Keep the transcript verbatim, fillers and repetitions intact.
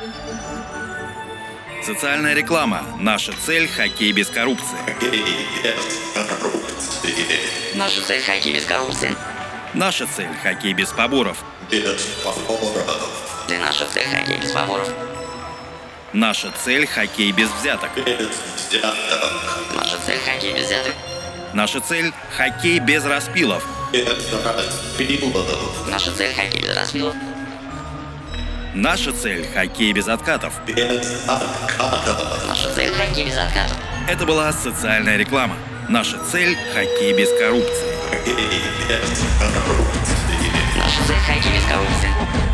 Социальная реклама. Наша цель – хоккей без коррупции. Наша цель – хоккей без коррупции. Наша цель – хоккей без поборов. И наша цель – хоккей без поборов. Наша цель – хоккей без взяток. Наша цель – хоккей без взяток. Наша цель – хоккей без распилов. Наша цель – хоккей без распилов. Наша цель – хоккей без откатов. Наша цель – хоккей без откатов. Это была социальная реклама. Наша цель – хоккей без коррупции. Наша цель – хоккей без коррупции.